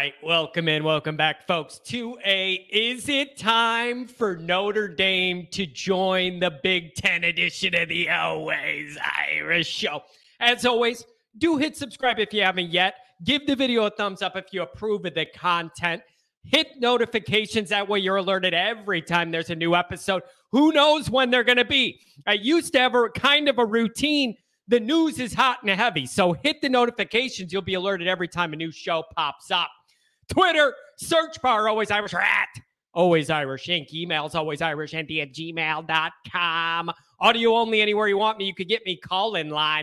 right, welcome in, welcome back, folks, to Is It Time for Notre Dame to join the Big Ten edition of the Always Irish Show? As always, do hit subscribe if you haven't yet. Give the video a thumbs up if you approve of the content. Hit notifications. That way you're alerted every time there's a new episode. Who knows when they're going to be? I used to have a kind of a routine. The news is hot and heavy, so hit the notifications. You'll be alerted every time a new show pops up. Twitter, search bar, Always Irish, or at Always Irish Inc. Emails, alwaysirishnc@gmail.com. Audio only anywhere you want me. You could get me call-in line,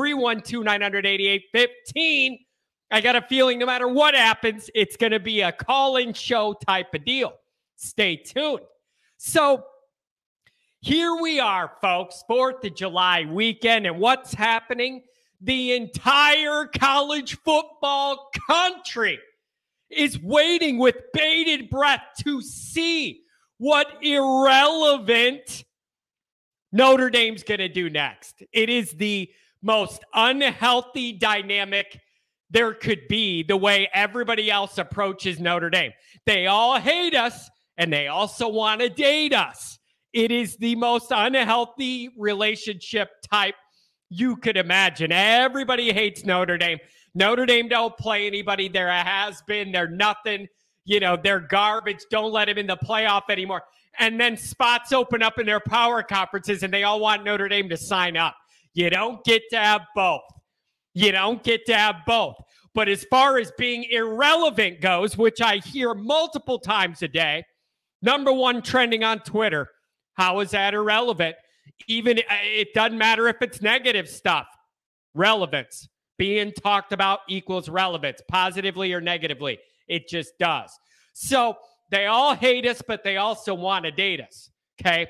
312-900-8815. I got a feeling no matter what happens, it's going to be a call-in show type of deal. Stay tuned. So, here we are, folks, 4th of July weekend, and what's happening? The entire college football country is waiting with bated breath to see what irrelevant Notre Dame's going to do next. It is the most unhealthy dynamic there could be, the way everybody else approaches Notre Dame. They all hate us, and they also want to date us. It is the most unhealthy relationship type you could imagine. Everybody hates Notre Dame. Notre Dame don't play anybody. They're a has-been. They're nothing. You know, they're garbage. Don't let them in the playoff anymore. And then spots open up in their power conferences, and they all want Notre Dame to sign up. You don't get to have both. You don't get to have both. But as far as being irrelevant goes, which I hear multiple times a day, number one trending on Twitter, how is that irrelevant? Even it doesn't matter if it's negative stuff. Relevance. Being talked about equals relevance, positively or negatively. It just does. So they all hate us, but they also want to date us. Okay.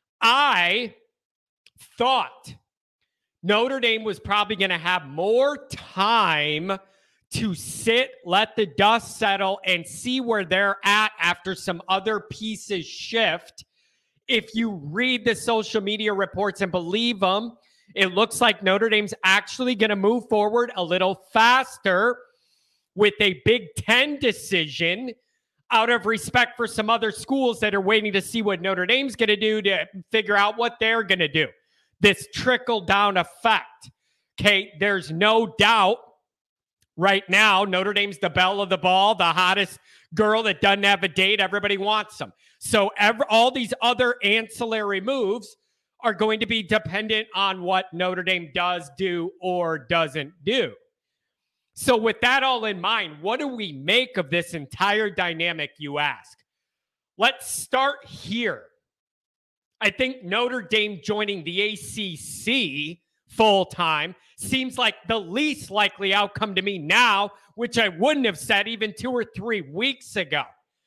I thought Notre Dame was probably going to have more time to sit, let the dust settle, and see where they're at after some other pieces shift. If you read the social media reports and believe them, it looks like Notre Dame's actually going to move forward a little faster with a Big Ten decision out of respect for some other schools that are waiting to see what Notre Dame's going to do to figure out what they're going to do. This trickle-down effect. Okay, there's no doubt right now Notre Dame's the belle of the ball, the hottest girl that doesn't have a date. Everybody wants them. So all these other ancillary moves are going to be dependent on what Notre Dame does do or doesn't do. So with that all in mind, what do we make of this entire dynamic, you ask? Let's start here. I think Notre Dame joining the ACC full-time seems like the least likely outcome to me now, which I wouldn't have said even 2 or 3 weeks ago.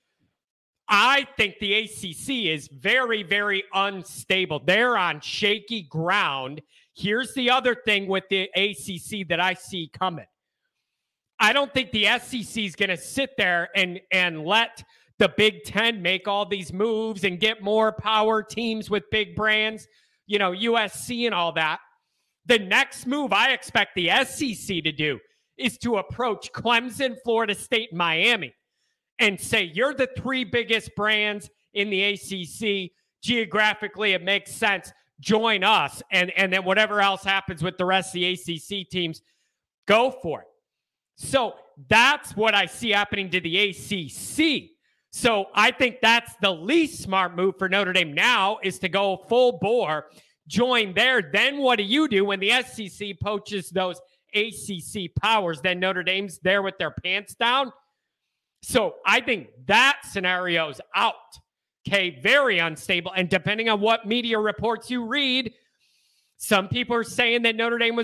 I think the ACC is very, very unstable. They're on shaky ground. Here's the other thing with the ACC that I see coming. I don't think the SEC is going to sit there and let the Big Ten make all these moves and get more power teams with big brands, you know, USC and all that. The next move I expect the SEC to do is to approach Clemson, Florida State, and Miami and say, you're the 3 biggest brands in the ACC. Geographically, it makes sense. Join us. And then whatever else happens with the rest of the ACC teams, go for it. So that's what I see happening to the ACC. So I think that's the least smart move for Notre Dame now is to go full bore, join there. Then what do you do when the SEC poaches those ACC powers? Then Notre Dame's there with their pants down. So I think that scenario's out. Okay, very unstable. And depending on what media reports you read, some people are saying that Notre Dame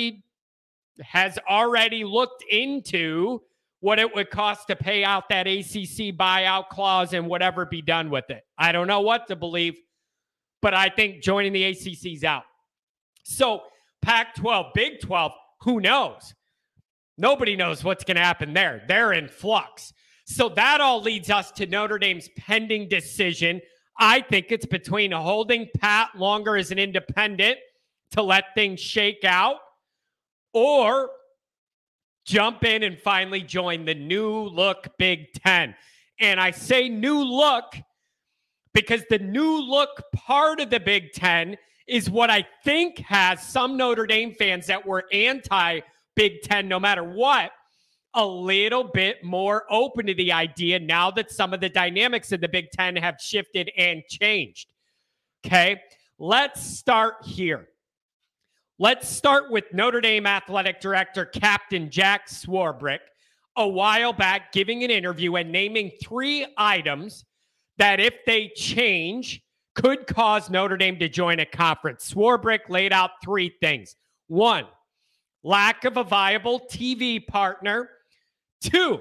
has already looked into what it would cost to pay out that ACC buyout clause and whatever be done with it. I don't know what to believe, but I think joining the ACC's out. So Pac-12, Big 12, who knows? Nobody knows what's going to happen there. They're in flux. So that all leads us to Notre Dame's pending decision. I think it's between holding Pat longer as an independent to let things shake out, or jump in and finally join the new look Big Ten. And I say new look because the new look part of the Big Ten is what I think has some Notre Dame fans that were anti-Big Ten no matter what, a little bit more open to the idea now that some of the dynamics of the Big Ten have shifted and changed. Okay, let's start here. Let's start with Notre Dame Athletic Director Captain Jack Swarbrick a while back giving an interview and naming 3 items that if they change could cause Notre Dame to join a conference. Swarbrick laid out 3 things. 1, lack of a viable TV partner. 2,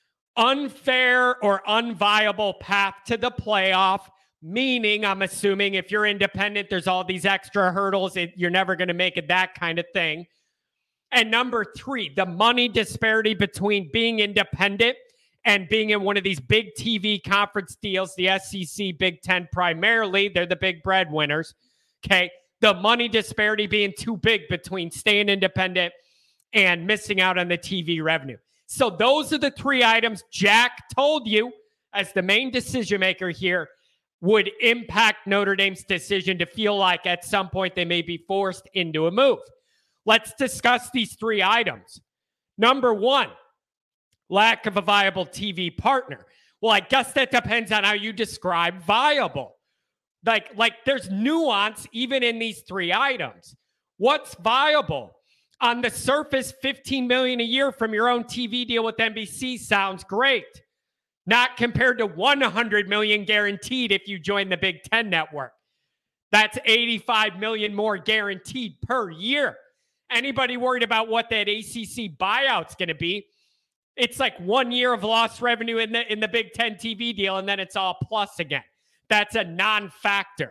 unfair or unviable path to the playoff, meaning I'm assuming if you're independent, there's all these extra hurdles. You're never going to make it that kind of thing. And number 3, the money disparity between being independent and being in one of these big TV conference deals, the SEC, Big Ten primarily, they're the big breadwinners. Okay, the money disparity being too big between staying independent and missing out on the TV revenue. So those are the 3 items Jack told you as the main decision maker here would impact Notre Dame's decision to feel like at some point they may be forced into a move. Let's discuss these 3 items. Number 1, lack of a viable TV partner. Well, I guess that depends on how you describe viable. Like there's nuance even in these 3 items. What's viable? On the surface, $15 million a year from your own TV deal with NBC sounds great. Not compared to $100 million guaranteed if you join the Big Ten network. That's $85 million more guaranteed per year. Anybody worried about what that ACC buyout's going to be? It's like 1 year of lost revenue in the Big Ten TV deal, and then it's all plus again. That's a non-factor.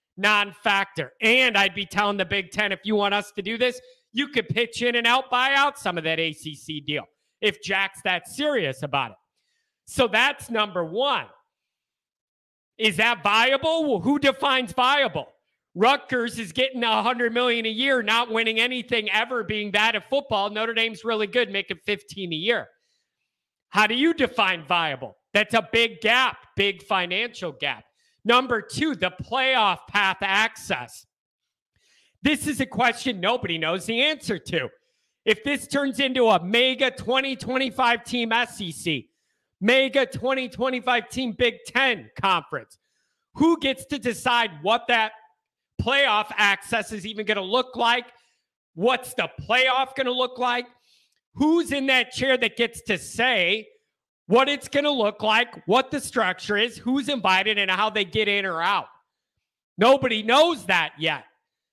And I'd be telling the Big Ten, if you want us to do this, you could pitch in and buy out some of that ACC deal if Jack's that serious about it. So that's number 1. Is that viable? Well, who defines viable? Rutgers is getting $100 million a year, not winning anything ever, being bad at football. Notre Dame's really good, making $15 a year. How do you define viable? That's a big gap, big financial gap. Number 2, the playoff path access. This is a question nobody knows the answer to. If this turns into a mega 2025 team SEC, mega 2025 team Big Ten conference, who gets to decide what that playoff access is even going to look like? What's the playoff going to look like? Who's in that chair that gets to say what it's going to look like, what the structure is, who's invited, and how they get in or out? Nobody knows that yet.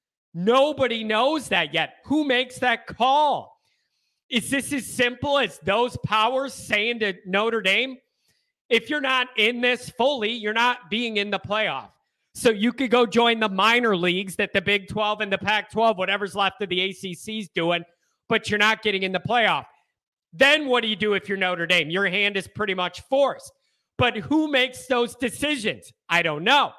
Who makes that call? Is this as simple as those powers saying to Notre Dame, if you're not in this fully, you're not being in the playoff? So you could go join the minor leagues that the Big 12 and the Pac-12, whatever's left of the ACC's doing, but you're not getting in the playoff. Then what do you do if you're Notre Dame? Your hand is pretty much forced. But who makes those decisions? I don't know.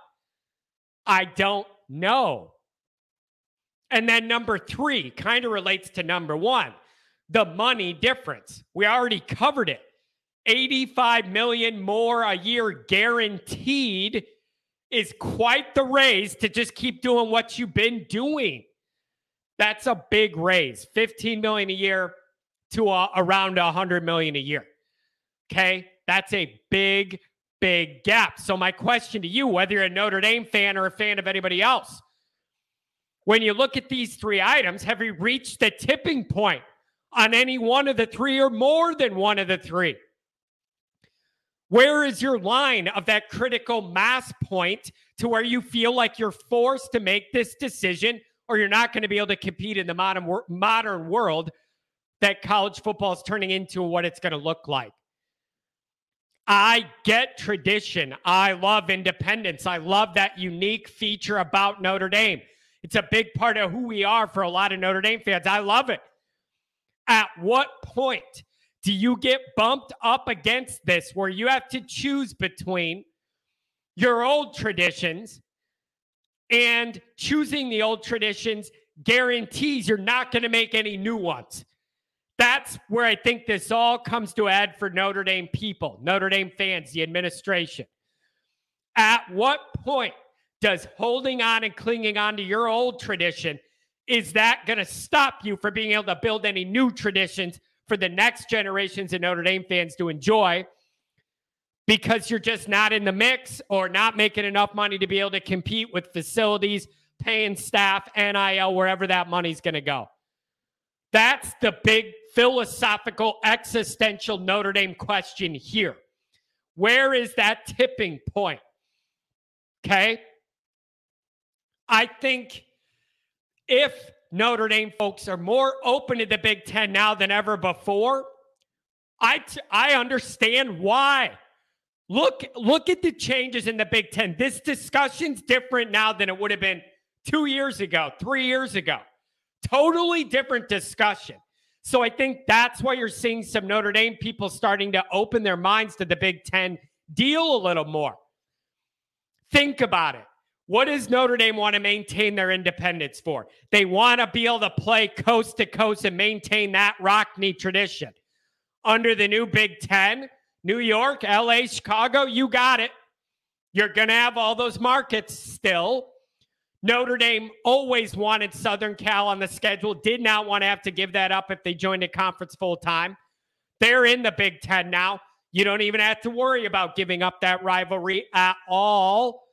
And then number 3 kind of relates to number 1, the money difference. We already covered it. $85 million more a year guaranteed is quite the raise to just keep doing what you've been doing. That's a big raise. $15 million a year to around $100 million a year. Okay? That's a big, big gap. So my question to you, whether you're a Notre Dame fan or a fan of anybody else, when you look at these 3 items, have you reached the tipping point on any one of the 3 or more than one of the 3? Where is your line of that critical mass point to where you feel like you're forced to make this decision or you're not going to be able to compete in the modern world that college football is turning into, what it's going to look like? I get tradition. I love independence. I love that unique feature about Notre Dame. It's a big part of who we are for a lot of Notre Dame fans. I love it. At what point do you get bumped up against this where you have to choose between your old traditions, and choosing the old traditions guarantees you're not going to make any new ones? That's where I think this all comes to a head for Notre Dame people, Notre Dame fans, the administration. At what point does holding on and clinging on to your old tradition, is that going to stop you from being able to build any new traditions for the next generations of Notre Dame fans to enjoy, because you're just not in the mix or not making enough money to be able to compete with facilities, paying staff, NIL, wherever that money's going to go? That's the big philosophical, existential Notre Dame question here. Where is that tipping point? Okay? I think if Notre Dame folks are more open to the Big Ten now than ever before, I understand why. Look at the changes in the Big Ten. This discussion's different now than it would have been 2 years ago, 3 years ago. Totally different discussion. So I think that's why you're seeing some Notre Dame people starting to open their minds to the Big Ten deal a little more. Think about it. What does Notre Dame want to maintain their independence for? They want to be able to play coast to coast and maintain that Rockne tradition. Under the new Big Ten, New York, LA, Chicago, you got it. You're going to have all those markets still. Notre Dame always wanted Southern Cal on the schedule, did not want to have to give that up if they joined a conference full time. They're in the Big Ten now. You don't even have to worry about giving up that rivalry at all.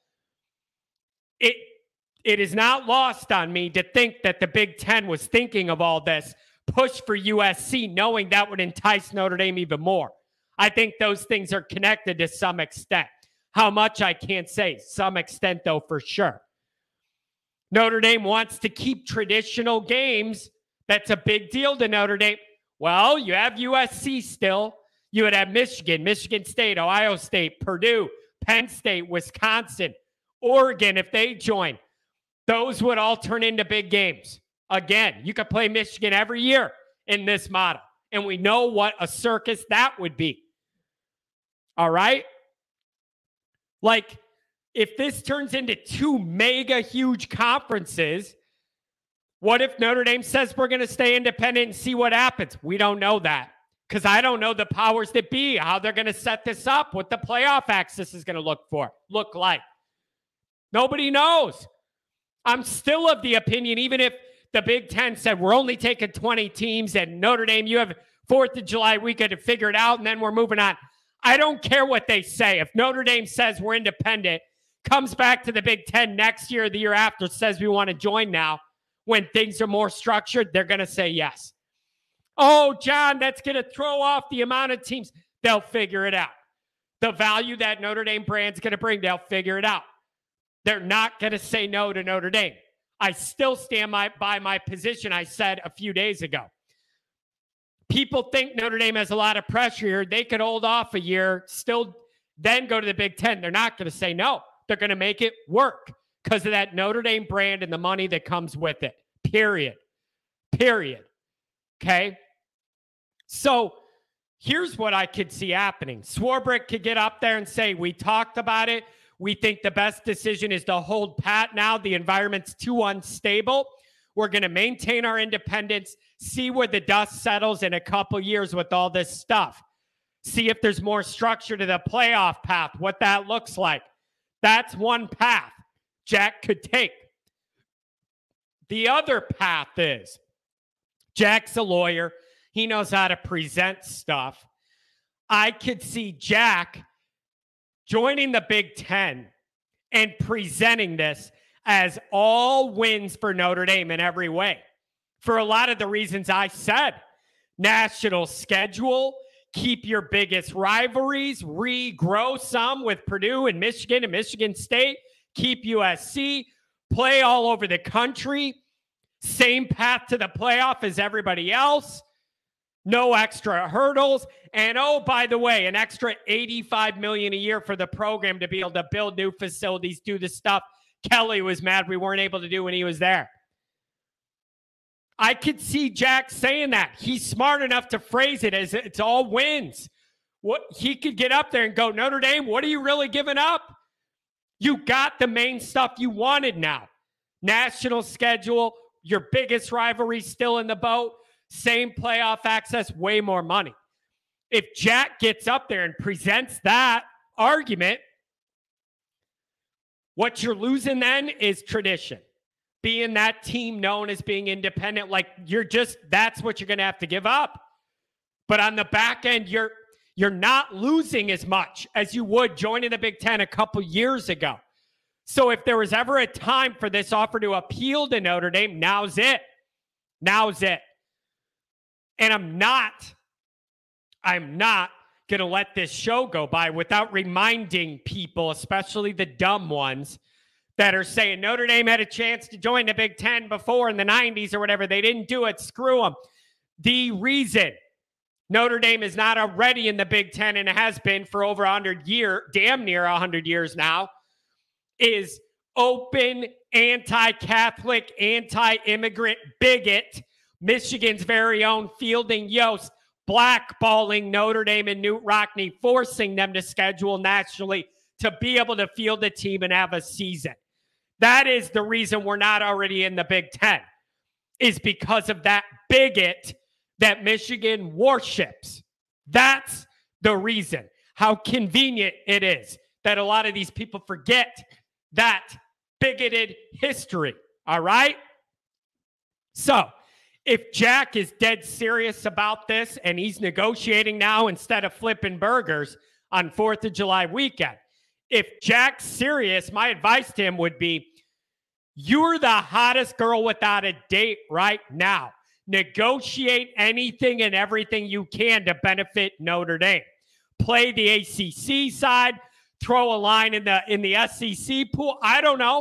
It is not lost on me to think that the Big Ten was thinking of all this push for USC, knowing that would entice Notre Dame even more. I think those things are connected to some extent. How much, I can't say. Some extent, though, for sure. Notre Dame wants to keep traditional games. That's a big deal to Notre Dame. Well, you have USC still. You would have Michigan, Michigan State, Ohio State, Purdue, Penn State, Wisconsin, Oregon, if they join. Those would all turn into big games. Again, you could play Michigan every year in this model, and we know what a circus that would be. All right? Like, if this turns into two mega huge conferences, what if Notre Dame says we're going to stay independent and see what happens? We don't know that, because I don't know the powers that be, how they're going to set this up, what the playoff access is going to look like. Nobody knows. I'm still of the opinion, even if the Big Ten said we're only taking 20 teams and Notre Dame, you have 4th of July weekend to figure it out and then we're moving on. I don't care what they say. If Notre Dame says we're independent, comes back to the Big Ten next year or the year after, says we want to join now, when things are more structured, they're going to say yes. Oh, John, that's going to throw off the amount of teams. They'll figure it out. The value that Notre Dame brand's going to bring, they'll figure it out. They're not going to say no to Notre Dame. I still stand by my position I said a few days ago. People think Notre Dame has a lot of pressure here. They could hold off a year, still then go to the Big Ten. They're not going to say no. They're going to make it work because of that Notre Dame brand and the money that comes with it. Period. Okay? So here's what I could see happening. Swarbrick could get up there and say, we talked about it. We think the best decision is to hold pat now. The environment's too unstable. We're going to maintain our independence, see where the dust settles in a couple years with all this stuff. See if there's more structure to the playoff path, what that looks like. That's one path Jack could take. The other path is Jack's a lawyer. He knows how to present stuff. I could see Jack joining the Big Ten and presenting this as all wins for Notre Dame in every way. For a lot of the reasons I said. National schedule, keep your biggest rivalries, regrow some with Purdue and Michigan State, keep USC, play all over the country, same path to the playoff as everybody else. No extra hurdles. And oh, by the way, an extra $85 million a year for the program to be able to build new facilities, do the stuff Kelly was mad we weren't able to do when he was there. I could see Jack saying that. He's smart enough to phrase it as it's all wins. What he could get up there and go, Notre Dame, what are you really giving up? You got the main stuff you wanted now. National schedule, your biggest rivalry still in the boat. same playoff access, way more money. If Jack gets up there and presents that argument, what you're losing then is tradition. Being that team known as being independent, like that's what you're going to have to give up. But on the back end, you're not losing as much as you would joining the Big Ten a couple years ago. So if there was ever a time for this offer to appeal to Notre Dame, now's it. Now's it. And I'm not going to let this show go by without reminding people, especially the dumb ones, that are saying Notre Dame had a chance to join the Big Ten before in the 90s or whatever. They didn't do it. Screw them. The reason Notre Dame is not already in the Big Ten, and it has been for over 100 years, damn near 100 years now, is open, anti-Catholic, anti-immigrant bigot, Michigan's very own Fielding Yost, blackballing Notre Dame and Knute Rockne, forcing them to schedule nationally to be able to field a team and have a season. That is the reason we're not already in the Big Ten, is because of that bigot that Michigan worships. That's the reason. How convenient it is that a lot of these people forget that bigoted history. All right? So, if Jack is dead serious about this and he's negotiating now instead of flipping burgers on 4th of July weekend, if Jack's serious, my advice to him would be, you're the hottest girl without a date right now. Negotiate anything and everything you can to benefit Notre Dame. Play the ACC side, throw a line in the SEC pool. I don't know.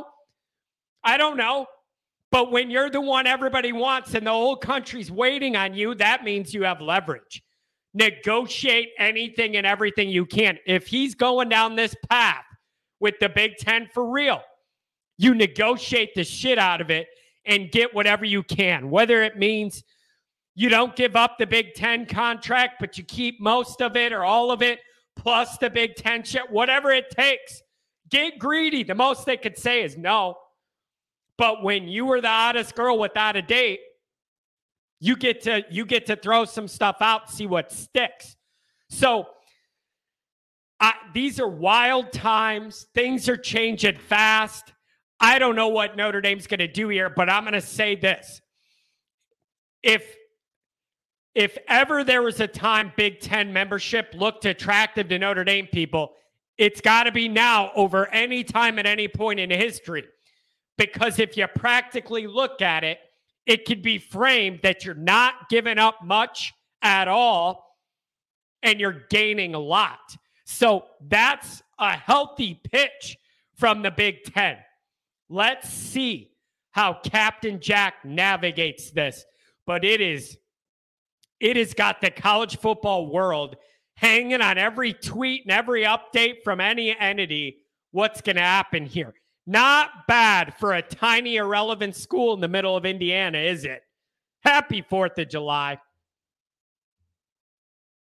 But when you're the one everybody wants and the whole country's waiting on you, that means you have leverage. Negotiate anything and everything you can. If he's going down this path with the Big Ten for real, you negotiate the shit out of it and get whatever you can. Whether it means you don't give up the Big Ten contract, but you keep most of it or all of it, plus the Big Ten shit, whatever it takes. Get greedy. The most they could say is no. But when you were the hottest girl without a date, you get to throw some stuff out, see what sticks. So these are wild times. Things are changing fast. I don't know what Notre Dame's going to do here, but I'm going to say this. If ever there was a time Big Ten membership looked attractive to Notre Dame people, it's got to be now over any time at any point in history. Because if you practically look at it, it could be framed that you're not giving up much at all and you're gaining a lot. So that's a healthy pitch from the Big Ten. Let's see how Captain Jack navigates this. But it has got the college football world hanging on every tweet and every update from any entity. What's going to happen here? Not bad for a tiny, irrelevant school in the middle of Indiana, is it? Happy 4th of July.